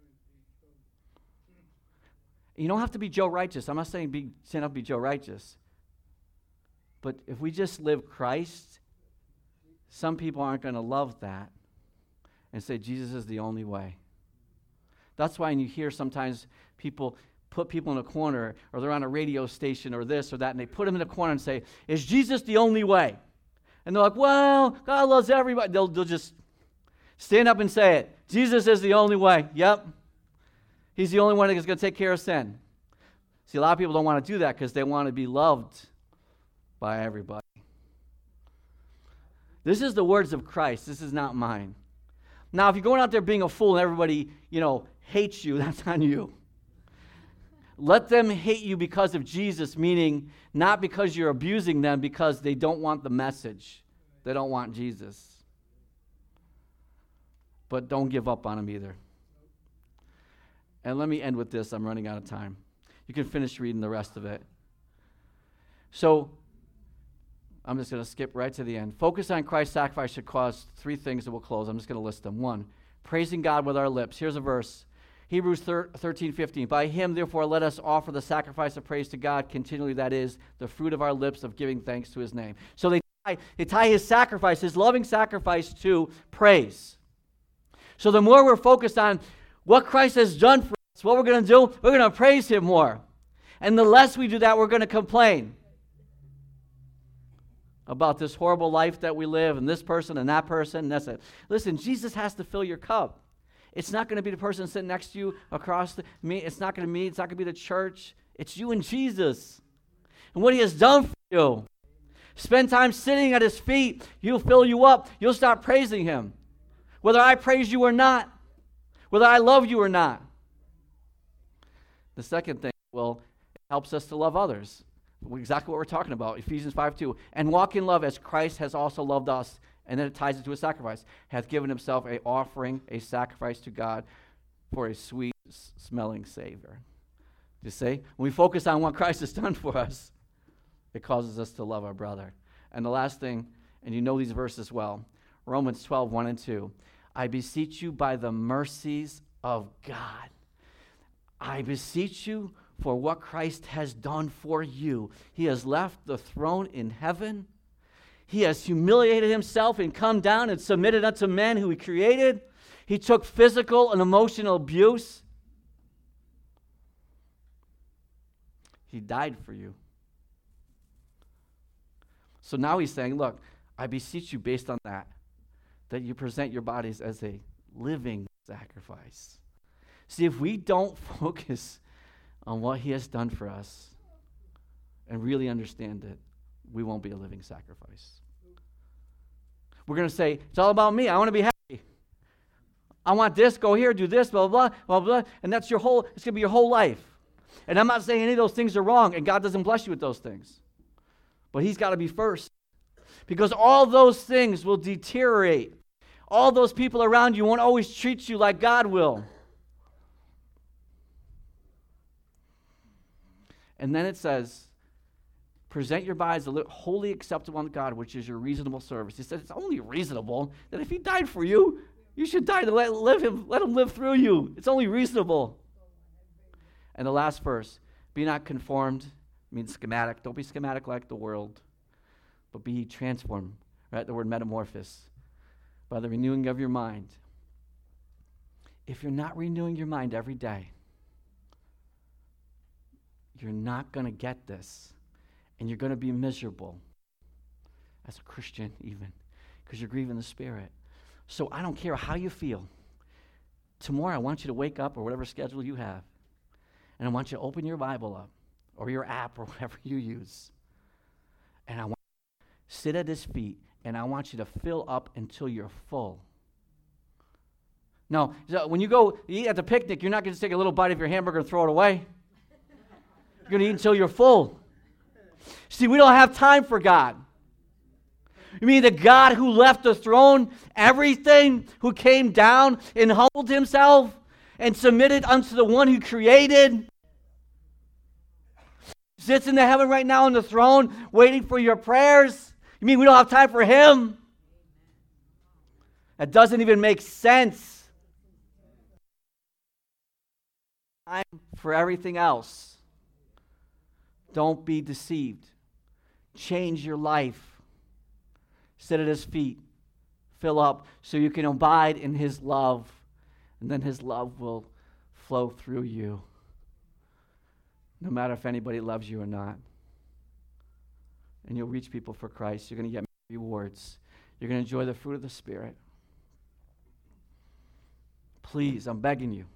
S1: You don't have to be Joe Righteous. I'm not saying stand up and be Joe Righteous. But if we just live Christ, some people aren't going to love that and say Jesus is the only way. That's why when you hear sometimes people put people in a corner, or they're on a radio station or this or that, and they put them in a corner and say, is Jesus the only way? And they're like, well, God loves everybody. They'll just stand up and say it. Jesus is the only way. Yep. He's the only one that's going to take care of sin. See, a lot of people don't want to do that because they want to be loved by everybody. This is the words of Christ. This is not mine. Now, if you're going out there being a fool and everybody, hates you, that's on you. Let them hate you because of Jesus, meaning not because you're abusing them, because they don't want the message. They don't want Jesus. But don't give up on them either. And let me end with this. I'm running out of time. You can finish reading the rest of it. So, I'm just going to skip right to the end. Focus on Christ's sacrifice should cause three things that will close. I'm just going to list them. 1, praising God with our lips. Here's a verse. Hebrews 13:15. By him, therefore, let us offer the sacrifice of praise to God continually, that is, the fruit of our lips of giving thanks to his name. So they tie his sacrifice, his loving sacrifice, to praise. So the more we're focused on what Christ has done for us, what we're going to do, we're going to praise him more. And the less we do that, we're going to complain about this horrible life that we live, and this person and that person, and that's it. Listen, Jesus has to fill your cup. It's not going to be the person sitting next to you across me. It's not going to be me. It's not going to be the church. It's you and Jesus. And what he has done for you. Spend time sitting at his feet. He'll fill you up. You'll start praising him. Whether I praise you or not. Whether I love you or not. The second thing, it helps us to love others. Exactly what we're talking about. Ephesians 5:2. And walk in love as Christ has also loved us. And then it ties it to a sacrifice. Hath given himself a offering, a sacrifice to God for a sweet smelling savor. You see? When we focus on what Christ has done for us, it causes us to love our brother. And the last thing, and you know these verses well, Romans 12:1 and 2. I beseech you by the mercies of God. I beseech you for what Christ has done for you. He has left the throne in heaven. He has humiliated himself and come down and submitted unto men who he created. He took physical and emotional abuse. He died for you. So now he's saying, look, I beseech you based on that you present your bodies as a living sacrifice. See, if we don't focus on what he has done for us and really understand it, we won't be a living sacrifice. We're going to say, it's all about me. I want to be happy. I want this, go here, do this, blah, blah, blah, blah, and it's going to be your whole life. And I'm not saying any of those things are wrong, and God doesn't bless you with those things. But he's got to be first. Because all those things will deteriorate. All those people around you won't always treat you like God will. And then it says, present your bodies wholly acceptable unto God, which is your reasonable service. He said it's only reasonable that if he died for you, you should die to let him live through you. It's only reasonable. And the last verse, be not conformed, means schematic. Don't be schematic like the world, but be transformed. Right? The word metamorphosis. By the renewing of your mind. If you're not renewing your mind every day, you're not going to get this. And you're going to be miserable as a Christian even, because you're grieving the Spirit. So I don't care how you feel. Tomorrow I want you to wake up or whatever schedule you have, and I want you to open your Bible up or your app or whatever you use, and I want you to sit at his feet, and I want you to fill up until you're full. No, when you go eat at the picnic, you're not going to take a little bite of your hamburger and throw it away. You're going to eat until you're full. See, we don't have time for God. You mean the God who left the throne, everything, who came down and humbled himself and submitted unto the one who created? Sits in the heaven right now on the throne waiting for your prayers? You mean we don't have time for him? That doesn't even make sense. Time for everything else. Don't be deceived. Change your life. Sit at his feet. Fill up so you can abide in his love. And then his love will flow through you. No matter if anybody loves you or not. And you'll reach people for Christ. You're going to get rewards. You're going to enjoy the fruit of the Spirit. Please, I'm begging you.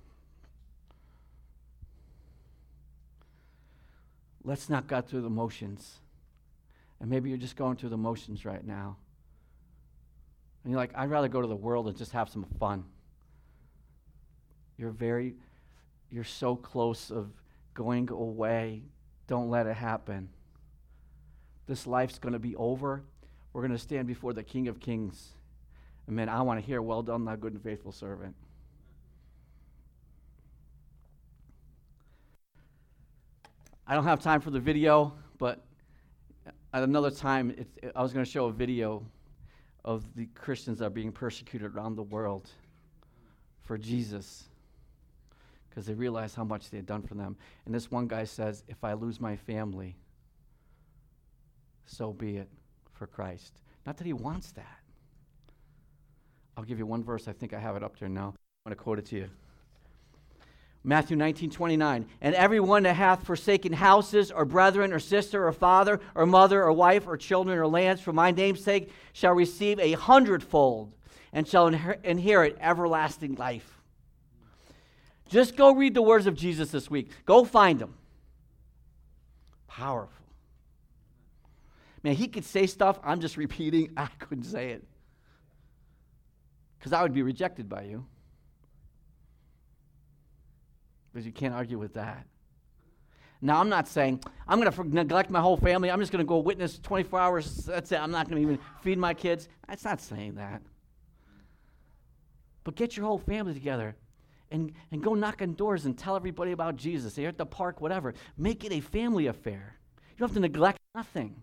S1: Let's not go through the motions. And maybe you're just going through the motions right now. And you're like, I'd rather go to the world and just have some fun. You're so close of going away. Don't let it happen. This life's going to be over. We're going to stand before the King of Kings. And man, I want to hear, well done, thou good and faithful servant. I don't have time for the video, but at another time, I was going to show a video of the Christians that are being persecuted around the world for Jesus because they realized how much they had done for them. And this one guy says, if I lose my family, so be it for Christ. Not that he wants that. I'll give you one verse. I think I have it up there now. I'm going to quote it to you. Matthew 19:29. And everyone that hath forsaken houses, or brethren, or sister, or father, or mother, or wife, or children, or lands, for my name's sake, shall receive 100-fold, and shall inherit everlasting life. Just go read the words of Jesus this week. Go find them. Powerful. Man, he could say stuff I'm just repeating. I couldn't say it. Because I would be rejected by you. Because you can't argue with that. Now, I'm not saying, I'm going to neglect my whole family. I'm just going to go witness 24 hours. That's it. I'm not going to even feed my kids. It's not saying that. But get your whole family together and go knock on doors and tell everybody about Jesus. They're at the park, whatever. Make it a family affair. You don't have to neglect nothing.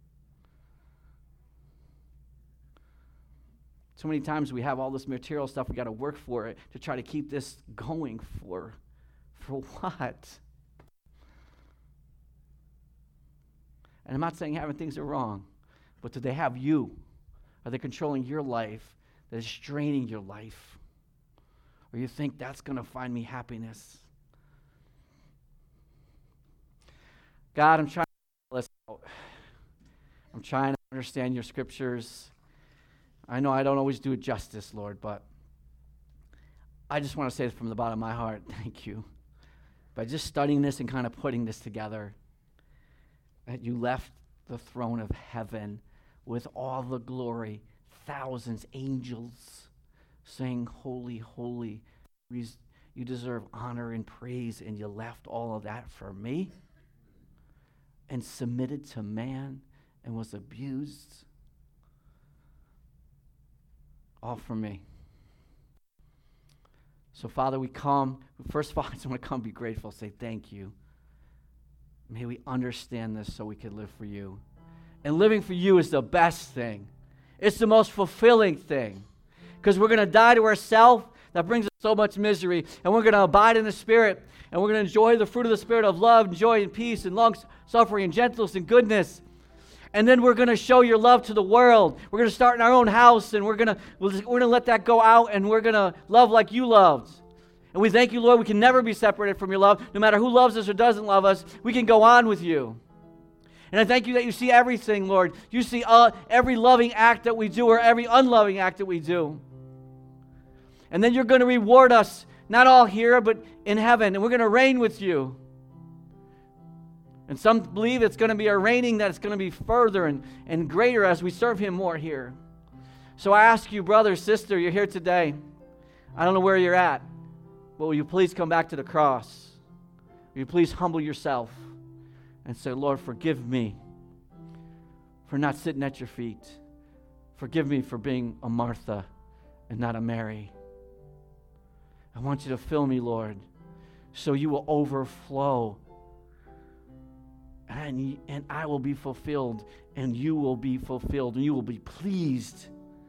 S1: So many times we have all this material stuff. We got to work for it to try to keep this going for what? And I'm not saying having things are wrong, but do they have you? Are they controlling your life that is straining your life? Or you think that's going to find me happiness? God, I'm trying to listen out. I'm trying to understand your scriptures. I know I don't always do it justice, Lord, but I just want to say this from the bottom of my heart, thank you. By just studying this and kind of putting this together, that you left the throne of heaven with all the glory, thousands, angels, saying, holy, holy, you deserve honor and praise, and you left all of that for me and submitted to man and was abused, all for me. So, Father, we come. First of all, I just want to come be grateful, say thank you. May we understand this so we can live for you. And living for you is the best thing. It's the most fulfilling thing. Because we're going to die to ourselves. That brings us so much misery. And we're going to abide in the Spirit. And we're going to enjoy the fruit of the Spirit of love, and joy, and peace, and long-suffering, and gentleness, and goodness. And then we're going to show your love to the world. We're going to start in our own house, and we're going to let that go out, and we're going to love like you loved. And we thank you, Lord, we can never be separated from your love. No matter who loves us or doesn't love us, we can go on with you. And I thank you that you see everything, Lord. You see every loving act that we do or every unloving act that we do. And then you're going to reward us, not all here, but in heaven. And we're going to reign with you. And some believe it's going to be a reigning that it's going to be further and greater as we serve him more here. So I ask you, brother, sister, you're here today. I don't know where you're at, but will you please come back to the cross? Will you please humble yourself and say, Lord, forgive me for not sitting at your feet, Forgive me for being a Martha and not a Mary. I want you to fill me, Lord, so you will overflow. And I will be fulfilled, and you will be fulfilled, and you will be pleased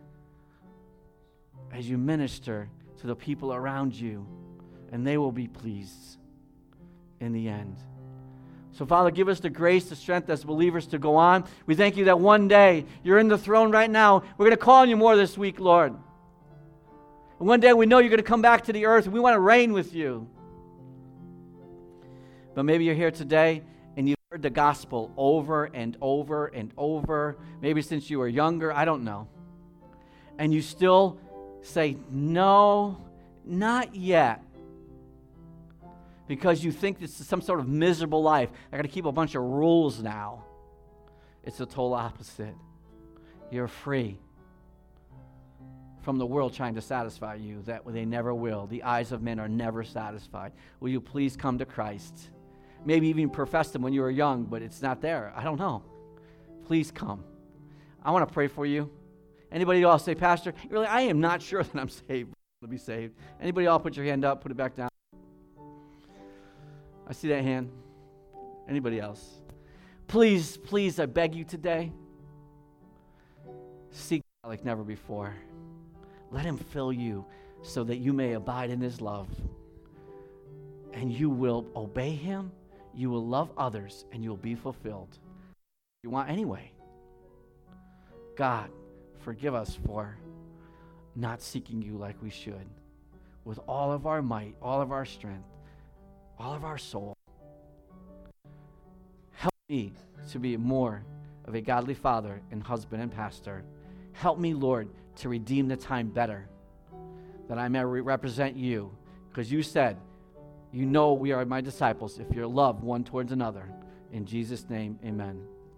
S1: as you minister to the people around you, and they will be pleased in the end. So, Father, give us the grace, the strength as believers to go on. We thank you that one day you're in the throne right now. We're going to call on you more this week, Lord. And one day we know you're going to come back to the earth, and we want to reign with you. But maybe you're here today, and you've heard the gospel over and over and over, maybe since you were younger, I don't know. And you still say, no, not yet. Because you think this is some sort of miserable life. I got to keep a bunch of rules now. It's the total opposite. You're free from the world trying to satisfy you, that they never will. The eyes of men are never satisfied. Will you please come to Christ? Maybe even profess Him when you were young, but it's not there. I don't know. Please come. I want to pray for you. Anybody else say, Pastor, really, I am not sure that I'm saved. To be saved. Anybody else put your hand up, put it back down. I see that hand. Anybody else? Please, please, I beg you today, seek God like never before. Let Him fill you so that you may abide in His love. And you will obey Him, you will love others, and you will be fulfilled. You want anyway. God, forgive us for not seeking you like we should, with all of our might, all of our strength, all of our soul. Help me to be more of a godly father and husband and pastor. Help me, Lord, to redeem the time better, that I may represent you, because you said, you know we are my disciples if you're love one towards another. In Jesus' name, amen.